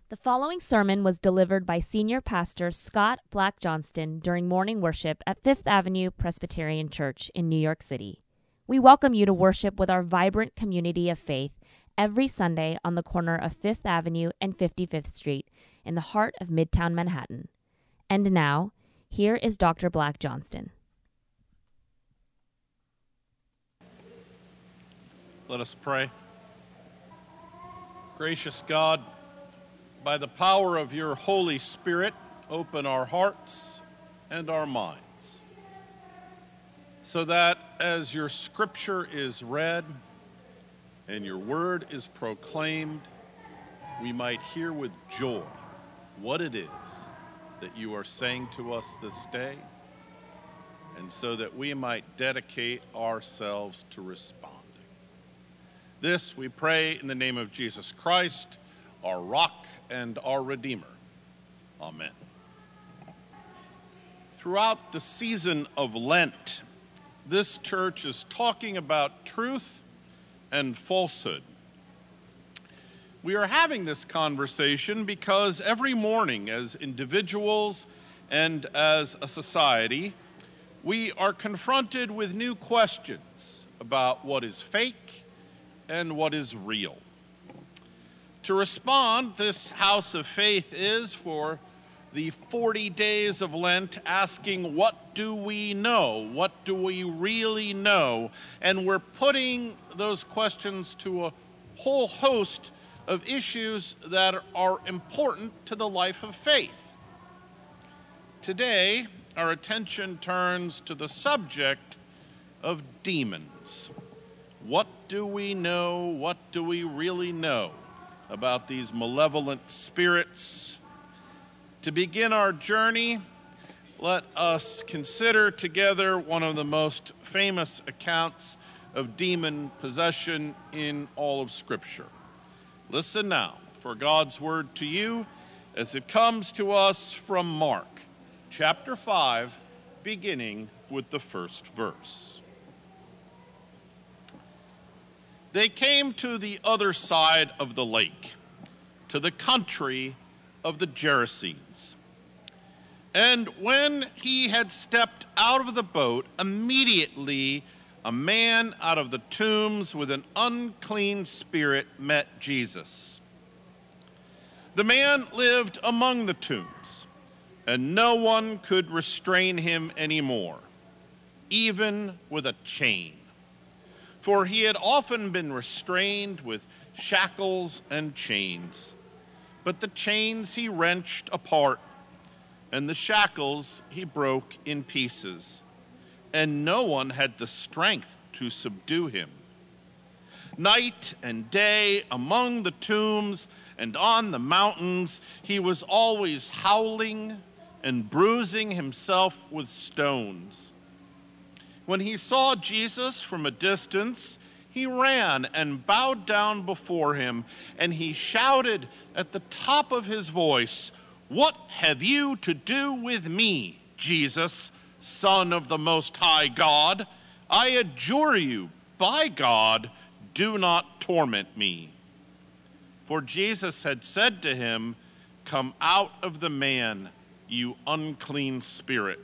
The following sermon was delivered by Senior Pastor Scott Black Johnston during morning worship at Fifth Avenue Presbyterian Church in New York City. We welcome you to worship with our vibrant community of faith every Sunday on the corner of Fifth Avenue and 55th Street in the heart of Midtown Manhattan. And now, here is Dr. Black Johnston. Let us pray. Gracious God, by the power of your Holy Spirit, open our hearts and our minds, so that as your scripture is read and your word is proclaimed, we might hear with joy what it is that you are saying to us this day, and so that we might dedicate ourselves to responding. This we pray in the name of Jesus Christ, our rock and our Redeemer. Amen. Throughout the season of Lent, this church is talking about truth and falsehood. We are having this conversation because every morning, as individuals and as a society, we are confronted with new questions about what is fake and what is real. To respond, this house of faith is, for the 40 days of Lent, asking, what do we know? What do we really know? And we're putting those questions to a whole host of issues that are important to the life of faith. Today, our attention turns to the subject of demons. What do we know? What do we really know about these malevolent spirits? To begin our journey, let us consider together one of the most famous accounts of demon possession in all of Scripture. Listen now for God's word to you as it comes to us from Mark, chapter 5, beginning with the first verse. They came to the other side of the lake, to the country of the Gerasenes. And when he had stepped out of the boat, immediately a man out of the tombs with an unclean spirit met Jesus. The man lived among the tombs, and no one could restrain him anymore, even with a chain. For he had often been restrained with shackles and chains. But the chains he wrenched apart, and the shackles he broke in pieces, and no one had the strength to subdue him. Night and day among the tombs and on the mountains, he was always howling and bruising himself with stones. When he saw Jesus from a distance, he ran and bowed down before him, and he shouted at the top of his voice, "What have you to do with me, Jesus, Son of the Most High God? I adjure you, by God, do not torment me." For Jesus had said to him, "Come out of the man, you unclean spirit."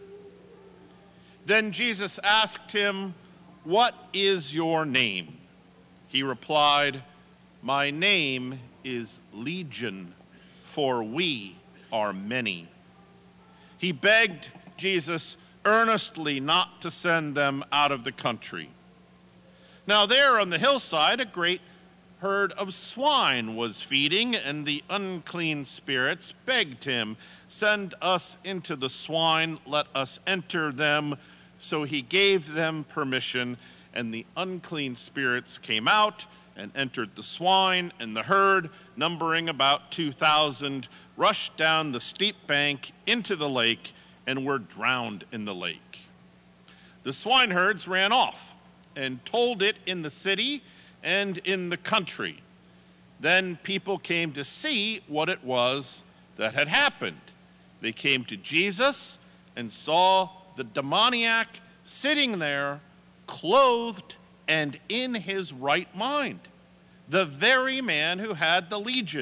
Then Jesus asked him, "What is your name?" He replied, "My name is Legion, for we are many." He begged Jesus earnestly not to send them out of the country. Now there on the hillside, a great herd of swine was feeding, and the unclean spirits begged him, "Send us into the swine, let us enter them." So he gave them permission, and the unclean spirits came out and entered the swine, and the herd, numbering about 2,000, rushed down the steep bank into the lake and were drowned in the lake. The swineherds ran off and told it in the city and in the country. Then people came to see what it was that had happened. They came to Jesus and saw the demoniac sitting there, clothed and in his right mind, the very man who had the legion,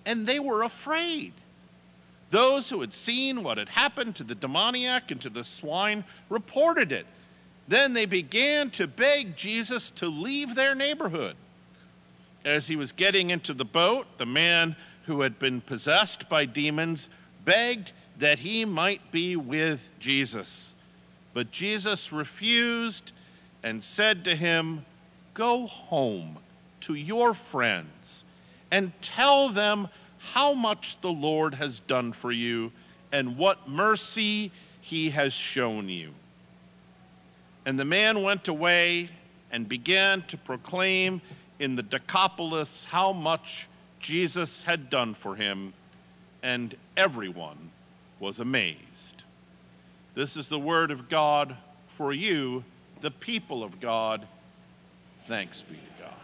and they were afraid. Those who had seen what had happened to the demoniac and to the swine reported it. Then they began to beg Jesus to leave their neighborhood. As he was getting into the boat, the man who had been possessed by demons begged that he might be with Jesus. But Jesus refused and said to him, "Go home to your friends and tell them how much the Lord has done for you and what mercy he has shown you." And the man went away and began to proclaim in the Decapolis how much Jesus had done for him, and everyone was amazed. This is the word of God for you, the people of God. Thanks be to God.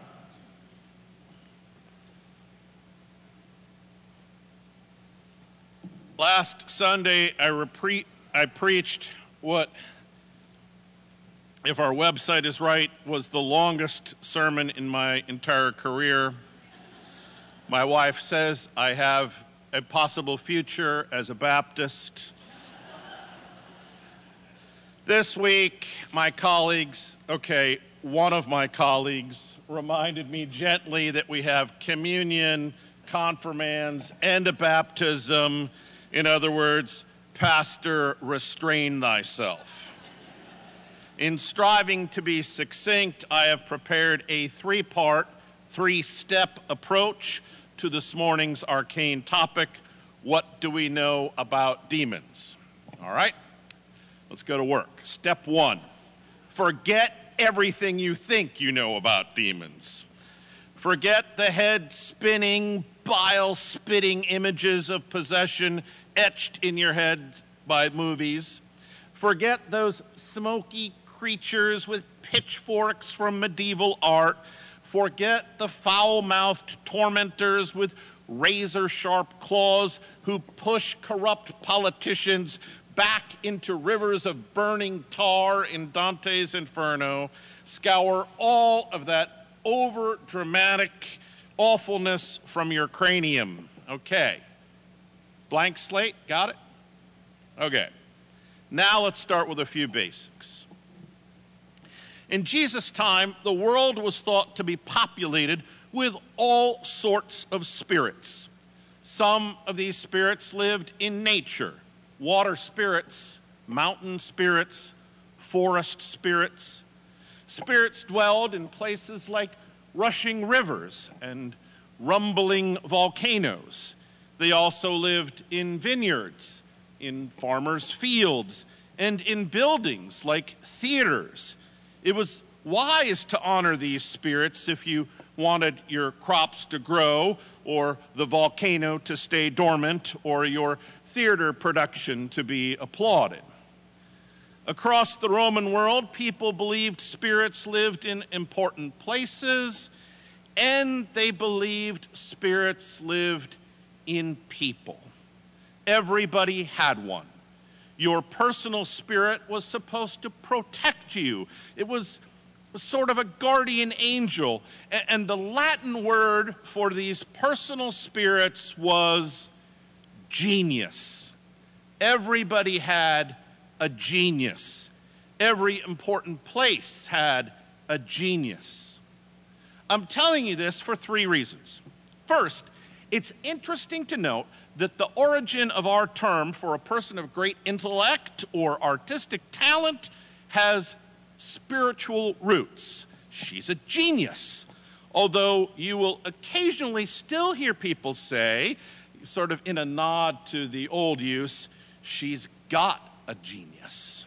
Last Sunday, I preached what, if our website is right, was the longest sermon in my entire career. My wife says I have a possible future as a Baptist. This week, my colleagues, one of my colleagues reminded me gently that we have communion, confirmands, and a baptism. In other words, Pastor, restrain thyself. In striving to be succinct, I have prepared a three-part, three-step approach to this morning's arcane topic: what do we know about demons? All right, let's go to work. Step one, forget everything you think you know about demons. Forget the head-spinning, bile-spitting images of possession etched in your head by movies. Forget those smoky creatures with pitchforks from medieval art. Forget the foul-mouthed tormentors with razor-sharp claws who push corrupt politicians back into rivers of burning tar in Dante's Inferno. Scour all of that over-dramatic awfulness from your cranium. Okay. Blank slate, got it? Okay. Now let's start with a few basics. In Jesus' time, the world was thought to be populated with all sorts of spirits. Some of these spirits lived in nature: water spirits, mountain spirits, forest spirits. Spirits dwelled in places like rushing rivers and rumbling volcanoes. They also lived in vineyards, in farmers' fields, and in buildings like theaters. It was wise to honor these spirits if you wanted your crops to grow, or the volcano to stay dormant, or your theater production to be applauded. Across the Roman world, people believed spirits lived in important places, and they believed spirits lived in people. Everybody had one. Your personal spirit was supposed to protect you. It was sort of a guardian angel. And the Latin word for these personal spirits was genius. Everybody had a genius. Every important place had a genius. I'm telling you this for three reasons. First, it's interesting to note that the origin of our term for a person of great intellect or artistic talent has spiritual roots. She's a genius. Although you will occasionally still hear people say, sort of in a nod to the old use, she's got a genius.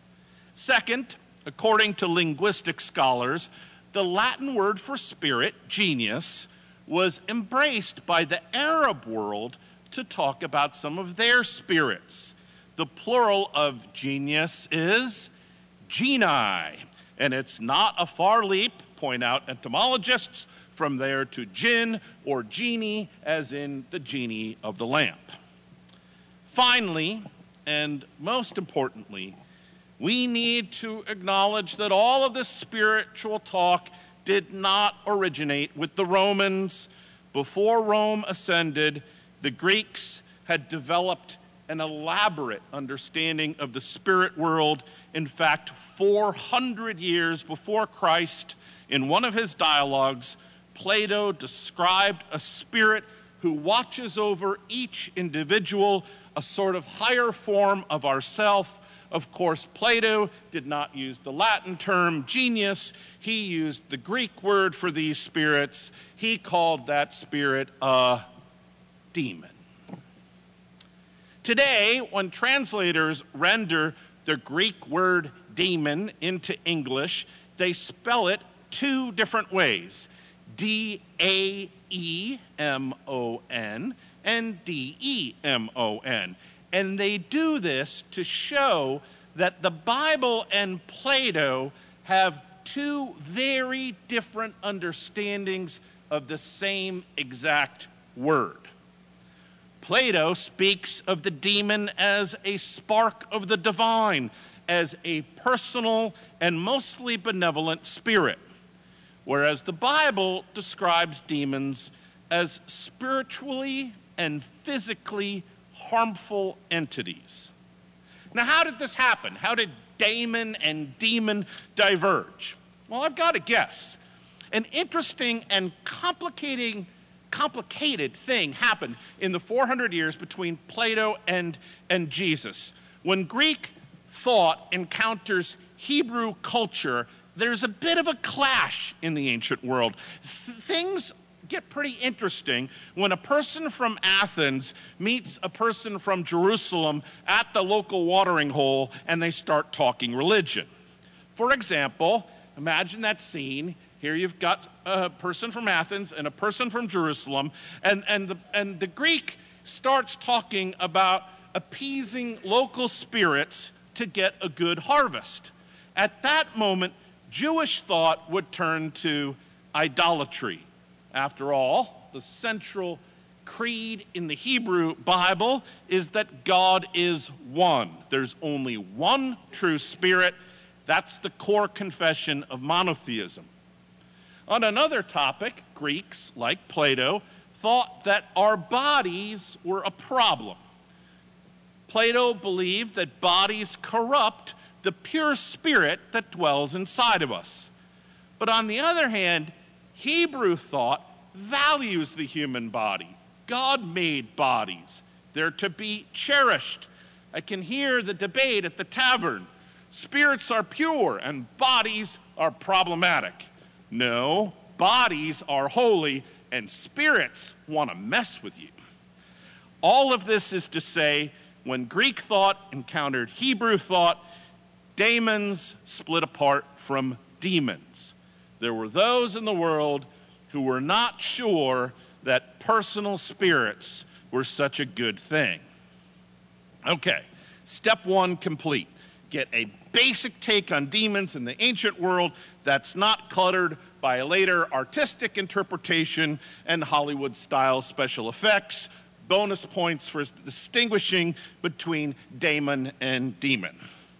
Second, according to linguistic scholars, the Latin word for spirit, genius, was embraced by the Arab world to talk about some of their spirits. The plural of genius is genii, and it's not a far leap, point out etymologists, from there to jinn or genie, as in the genie of the lamp. Finally, and most importantly, we need to acknowledge that all of this spiritual talk did not originate with the Romans, before Rome ascended, the Greeks had developed an elaborate understanding of the spirit world. In fact, 400 years before Christ, in one of his dialogues, Plato described a spirit who watches over each individual, a sort of higher form of ourself. Of course, Plato did not use the Latin term genius. He used the Greek word for these spirits. He called that spirit a demon. Today, when translators render the Greek word demon into English, they spell it two different ways, D-A-E-M-O-N and D-E-M-O-N. And they do this to show that the Bible and Plato have two very different understandings of the same exact word. Plato speaks of the demon as a spark of the divine, as a personal and mostly benevolent spirit, whereas the Bible describes demons as spiritually and physically harmful entities. Now, how did this happen? How did daemon and demon diverge? Well, I've got to guess. An interesting and complicated thing happened in the 400 years between Plato and Jesus. When Greek thought encounters Hebrew culture, there's a bit of a clash in the ancient world. Things get pretty interesting when a person from Athens meets a person from Jerusalem at the local watering hole and they start talking religion. For example, imagine that scene. Here you've got a person from Athens and a person from Jerusalem, and the Greek starts talking about appeasing local spirits to get a good harvest. At that moment, Jewish thought would turn to idolatry. After all, the central creed in the Hebrew Bible is that God is one. There's only one true spirit. That's the core confession of monotheism. On another topic, Greeks, like Plato, thought that our bodies were a problem. Plato believed that bodies corrupt the pure spirit that dwells inside of us. But on the other hand, Hebrew thought values the human body. God made bodies. They're to be cherished. I can hear the debate at the tavern. Spirits are pure and bodies are problematic. No, bodies are holy and spirits want to mess with you. All of this is to say, when Greek thought encountered Hebrew thought, daemons split apart from demons. There were those in the world who were not sure that personal spirits were such a good thing. Okay, step one complete. Get a basic take on demons in the ancient world that's not cluttered by a later artistic interpretation and Hollywood-style special effects. Bonus points for distinguishing between daemon and demon.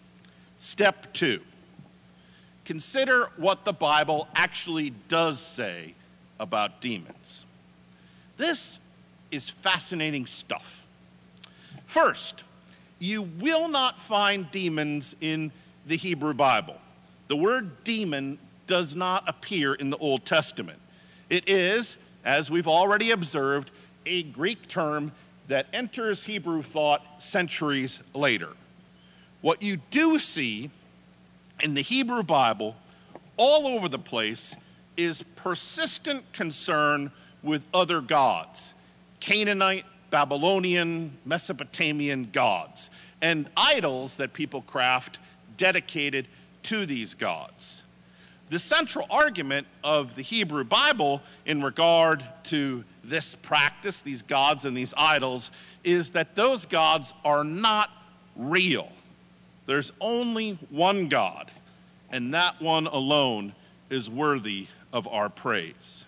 Step two. Consider what the Bible actually does say about demons. This is fascinating stuff. First, you will not find demons in the Hebrew Bible. The word demon does not appear in the Old Testament. It is, as we've already observed, a Greek term that enters Hebrew thought centuries later. What you do see in the Hebrew Bible, all over the place, is persistent concern with other gods, Canaanite, Babylonian, Mesopotamian gods, and idols that people craft dedicated to these gods. The central argument of the Hebrew Bible in regard to this practice, these gods and these idols, is that those gods are not real. There's only one God, and that one alone is worthy of our praise.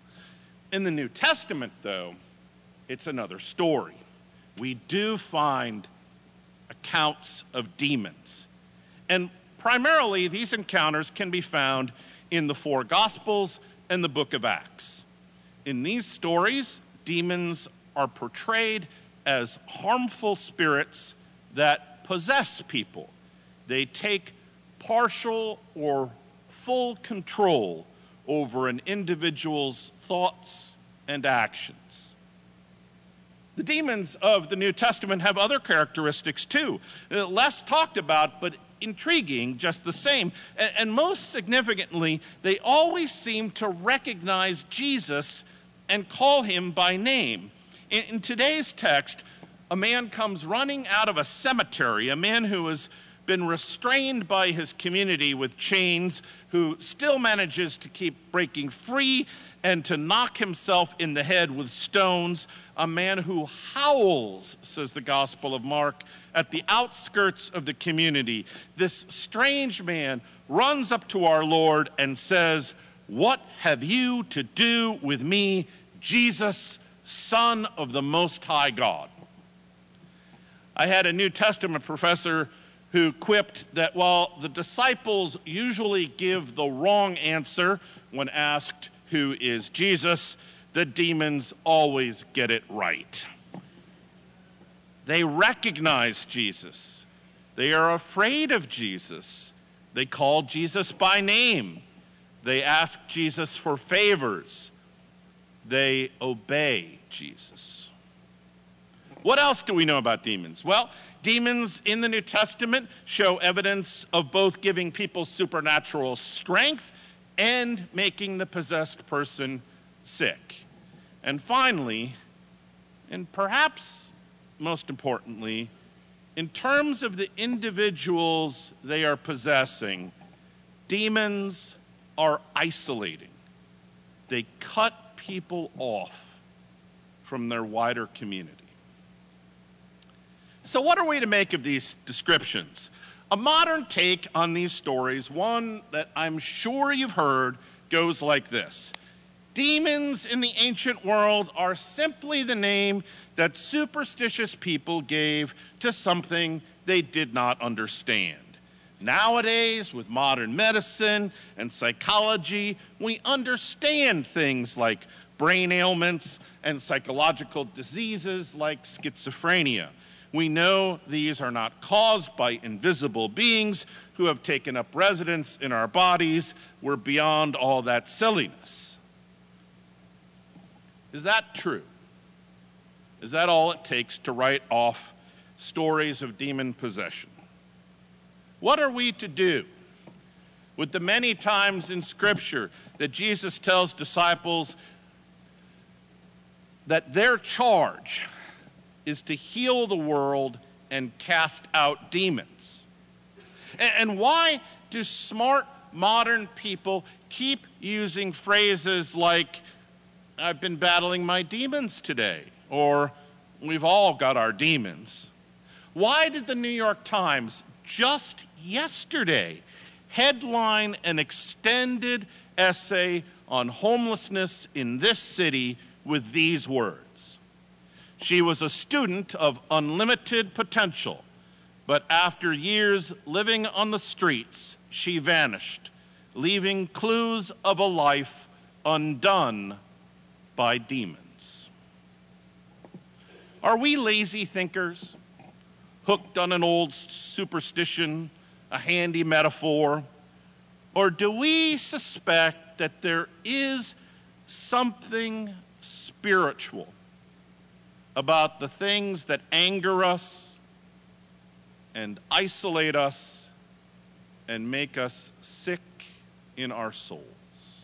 In the New Testament, though, it's another story. We do find accounts of demons. And primarily, these encounters can be found in the four Gospels and the book of Acts. In these stories, demons are portrayed as harmful spirits that possess people. They take partial or full control over an individual's thoughts and actions. The demons of the New Testament have other characteristics too, less talked about but intriguing just the same. And most significantly, they always seem to recognize Jesus and call him by name. In today's text, a man comes running out of a cemetery, a man who has been restrained by his community with chains, who still manages to keep breaking free and to knock himself in the head with stones, a man who howls, says the Gospel of Mark, at the outskirts of the community. This strange man runs up to our Lord and says, "What have you to do with me, Jesus, Son of the Most High God?" I had a New Testament professor who quipped that while the disciples usually give the wrong answer when asked who is Jesus, the demons always get it right. They recognize Jesus. They are afraid of Jesus. They call Jesus by name. They ask Jesus for favors. They obey Jesus. What else do we know about demons? Well, demons in the New Testament show evidence of both giving people supernatural strength and making the possessed person sick. And finally, and perhaps most importantly, in terms of the individuals they are possessing, demons are isolating. They cut people off from their wider community. So what are we to make of these descriptions? A modern take on these stories, one that I'm sure you've heard, goes like this. Demons in the ancient world are simply the name that superstitious people gave to something they did not understand. Nowadays, with modern medicine and psychology, we understand things like brain ailments and psychological diseases like schizophrenia. We know these are not caused by invisible beings who have taken up residence in our bodies. We're beyond all that silliness. Is that true? Is that all it takes to write off stories of demon possession? What are we to do with the many times in Scripture that Jesus tells disciples that their charge is to heal the world and cast out demons? And why do smart modern people keep using phrases like, "I've been battling my demons today," or "we've all got our demons"? Why did the New York Times just yesterday headline an extended essay on homelessness in this city with these words? She was a student of unlimited potential, but after years living on the streets, she vanished, leaving clues of a life undone by demons. Are we lazy thinkers, hooked on an old superstition, a handy metaphor, or do we suspect that there is something spiritual about the things that anger us and isolate us and make us sick in our souls?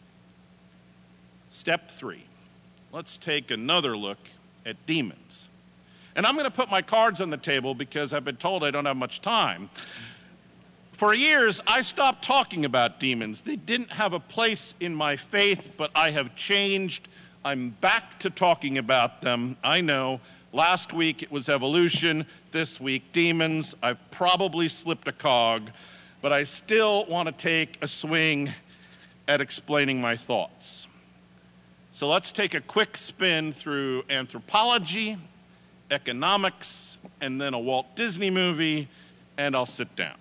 Step 3, let's take another look at demons. And I'm going to put my cards on the table because I've been told I don't have much time. For years, I stopped talking about demons. They didn't have a place in my faith, but I have changed. I'm back to talking about them. I know, last week it was evolution, this week demons. I've probably slipped a cog, but I still want to take a swing at explaining my thoughts. So let's take a quick spin through anthropology, economics, and then a Walt Disney movie, and I'll sit down.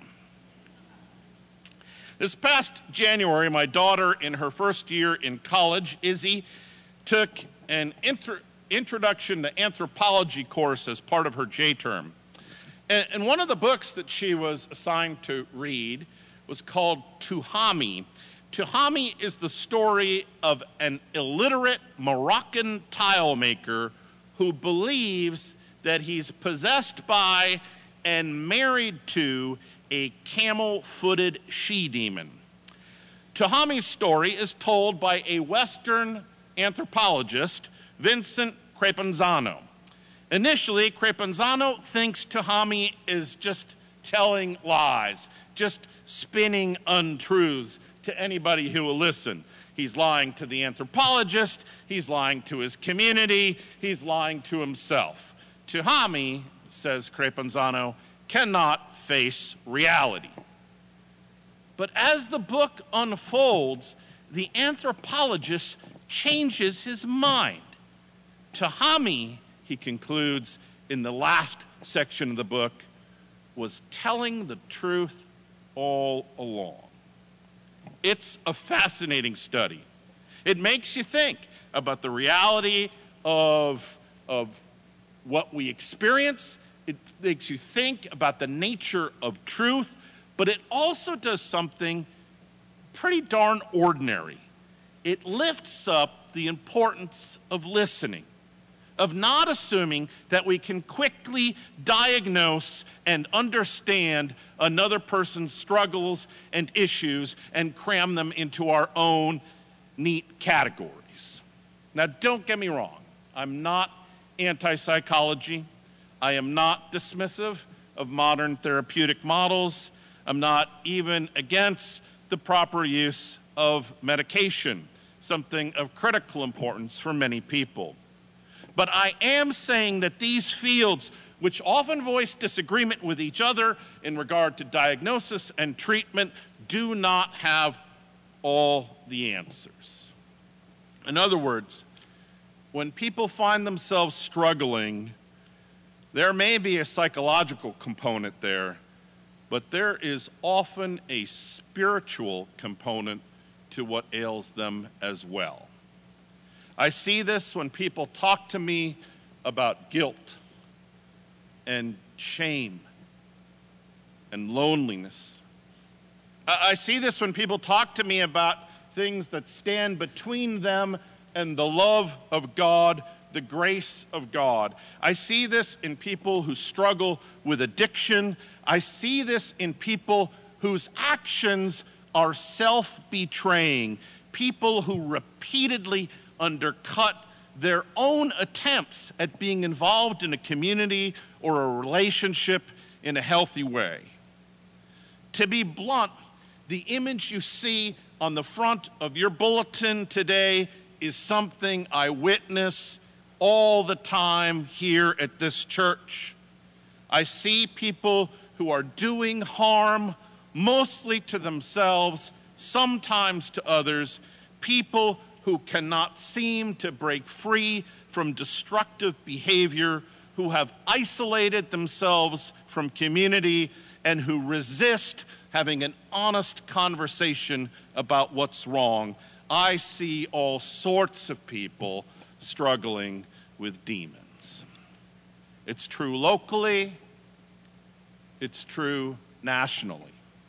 This past January, my daughter, in her first year in college, Izzy, took an introduction to anthropology course as part of her J-term. And one of the books that she was assigned to read was called Tuhami. Tuhami is the story of an illiterate Moroccan tile maker who believes that he's possessed by and married to a camel-footed she-demon. Tuhami's story is told by a Western anthropologist, Vincent Crepenzano. Initially, Crepenzano thinks Tuhami is just telling lies, just spinning untruths to anybody who will listen. He's lying to the anthropologist, he's lying to his community, he's lying to himself. Tuhami, says Crepenzano, cannot face reality. But as the book unfolds, the anthropologist changes his mind. Tuhami, he concludes in the last section of the book, was telling the truth all along. It's a fascinating study. It makes you think about the reality of what we experience. It makes you think about the nature of truth, but it also does something pretty darn ordinary. It lifts up the importance of listening, of not assuming that we can quickly diagnose and understand another person's struggles and issues and cram them into our own neat categories. Now, don't get me wrong. I'm not anti-psychology. I am not dismissive of modern therapeutic models. I'm not even against the proper use of medication, something of critical importance for many people. But I am saying that these fields, which often voice disagreement with each other in regard to diagnosis and treatment, do not have all the answers. In other words, when people find themselves struggling, there may be a psychological component there, but there is often a spiritual component to what ails them as well. I see this when people talk to me about guilt and shame and loneliness. I see this when people talk to me about things that stand between them and the love of God, the grace of God. I see this in people who struggle with addiction. I see this in people whose actions are self-betraying, people who repeatedly undercut their own attempts at being involved in a community or a relationship in a healthy way. To be blunt, the image you see on the front of your bulletin today is something I witness all the time here at this church. I see people who are doing harm, mostly to themselves, sometimes to others, people who cannot seem to break free from destructive behavior, who have isolated themselves from community, and who resist having an honest conversation about what's wrong. I see all sorts of people struggling with demons. It's true locally, it's true nationally.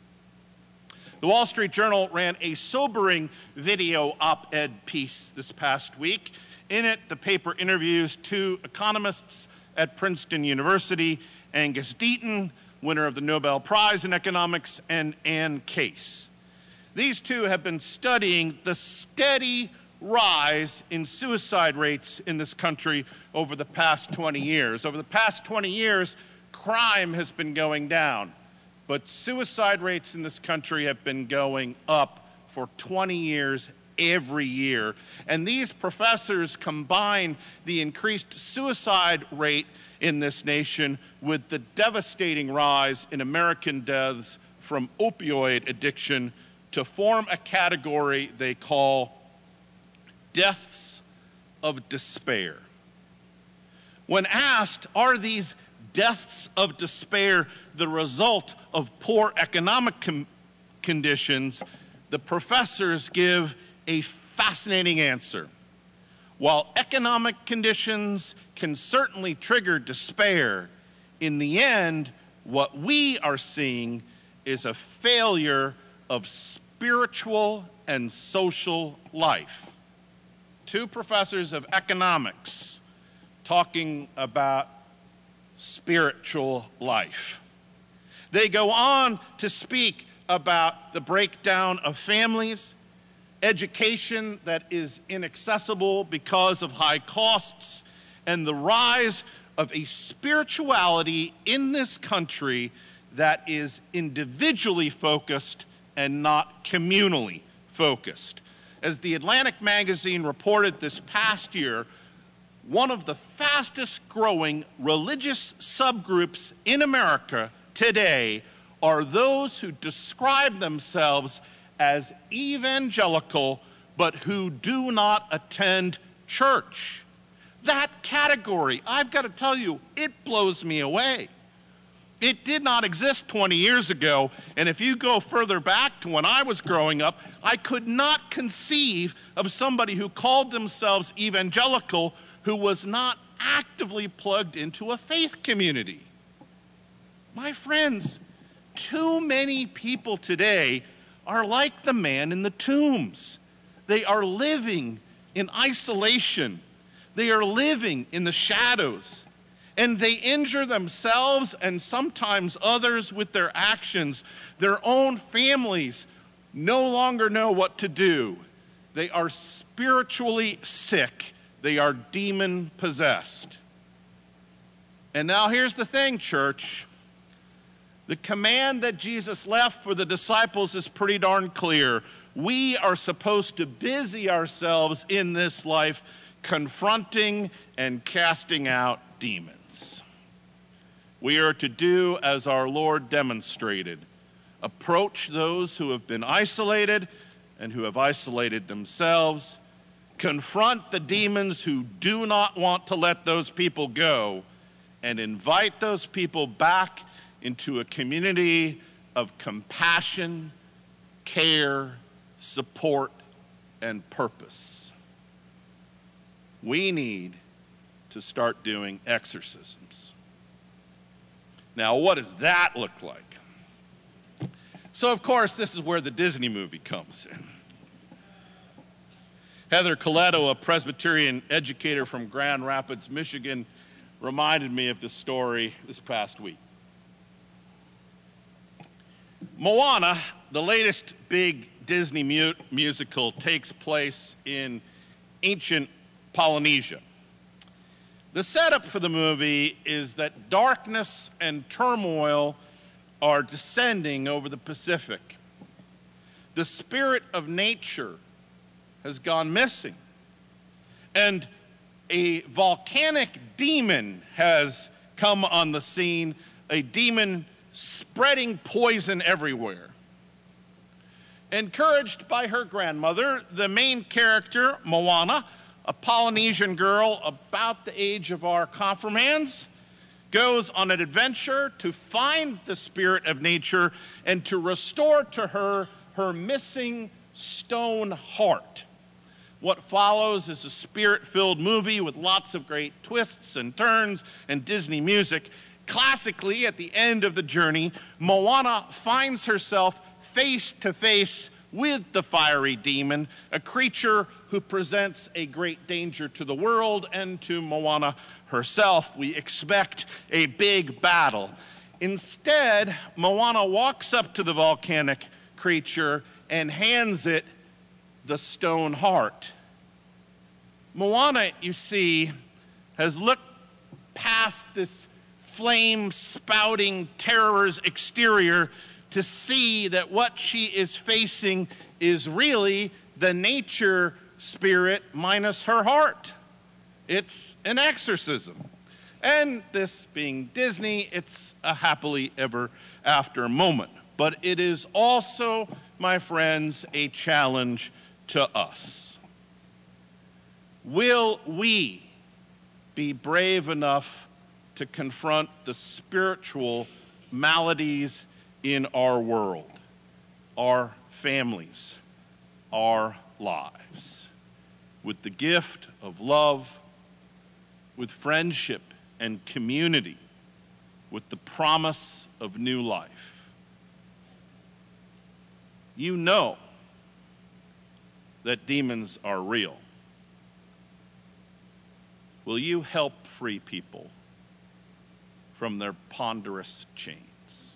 The Wall Street Journal ran a sobering video op-ed piece this past week. In it, the paper interviews two economists at Princeton University, Angus Deaton, winner of the Nobel Prize in Economics, and Anne Case. These two have been studying the steady rise in suicide rates in this country over the past 20 years. Over the past 20 years, crime has been going down, but suicide rates in this country have been going up for 20 years every year. And these professors combine the increased suicide rate in this nation with the devastating rise in American deaths from opioid addiction to form a category they call deaths of despair. When asked, are these deaths of despair the result of poor economic conditions, the professors give a fascinating answer. While economic conditions can certainly trigger despair, in the end, what we are seeing is a failure of spiritual and social life. Two professors of economics talking about spiritual life. They go on to speak about the breakdown of families, education that is inaccessible because of high costs, and the rise of a spirituality in this country that is individually focused and not communally focused. As the Atlantic magazine reported this past year, one of the fastest growing religious subgroups in America today are those who describe themselves as evangelical but who do not attend church. That category, I've got to tell you, it blows me away. It did not exist 20 years ago, and if you go further back to when I was growing up, I could not conceive of somebody who called themselves evangelical who was not actively plugged into a faith community. My friends, too many people today are like the man in the tombs. They are living in isolation. They are living in the shadows, and they injure themselves and sometimes others with their actions. Their own families no longer know what to do. They are spiritually sick. They are demon-possessed. And now here's the thing, church. The command that Jesus left for the disciples is pretty darn clear. We are supposed to busy ourselves in this life confronting and casting out demons. We are to do as our Lord demonstrated, approach those who have been isolated and who have isolated themselves, confront the demons who do not want to let those people go, and invite those people back into a community of compassion, care, support, and purpose. We need to start doing exorcisms. Now, what does that look like? So, of course, this is where the Disney movie comes in. Heather Coletto, a Presbyterian educator from Grand Rapids, Michigan, reminded me of this story this past week. Moana, the latest big Disney musical, takes place in ancient Polynesia. The setup for the movie is that darkness and turmoil are descending over the Pacific. The spirit of nature has gone missing, and a volcanic demon has come on the scene, a demon spreading poison everywhere. Encouraged by her grandmother, the main character, Moana, a Polynesian girl about the age of our confirmands, goes on an adventure to find the spirit of nature and to restore to her her missing stone heart. What follows is a spirit-filled movie with lots of great twists and turns and Disney music. Classically, at the end of the journey, Moana finds herself face to face with the fiery demon, a creature who presents a great danger to the world and to Moana herself. We expect a big battle. Instead, Moana walks up to the volcanic creature and hands it the stone heart. Moana, you see, has looked past this flame-spouting terror's exterior to see that what she is facing is really the nature spirit minus her heart. It's an exorcism. And this being Disney, it's a happily ever after moment. But it is also, my friends, a challenge to us. Will we be brave enough to confront the spiritual maladies in our world, our families, our lives? with the gift of love, with friendship and community, with the promise of new life. You know that demons are real. Will you help free people from their ponderous chains?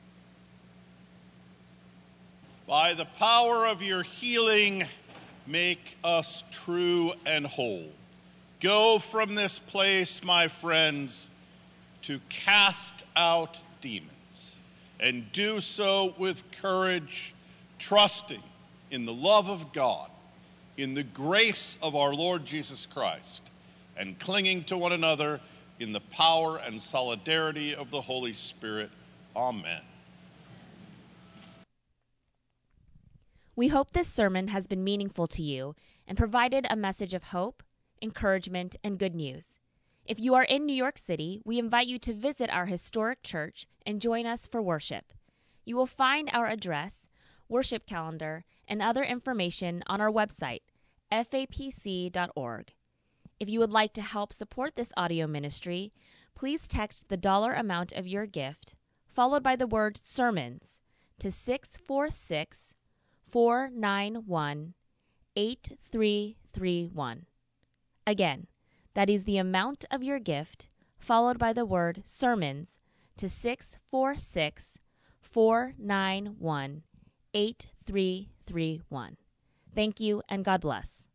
By the power of your healing, make us true and whole. Go from this place, my friends, to cast out demons, and do so with courage, trusting in the love of God, in the grace of our Lord Jesus Christ, and clinging to one another in the power and solidarity of the Holy Spirit. Amen. We hope this sermon has been meaningful to you and provided a message of hope, encouragement, and good news. If you are in New York City, we invite you to visit our historic church and join us for worship. You will find our address, worship calendar, and other information on our website, fapc.org. If you would like to help support this audio ministry, please text the dollar amount of your gift, followed by the word sermons, to 646-491-8331. Again, that is the amount of your gift, followed by the word sermons, to 646-491-8331. Thank you, and God bless.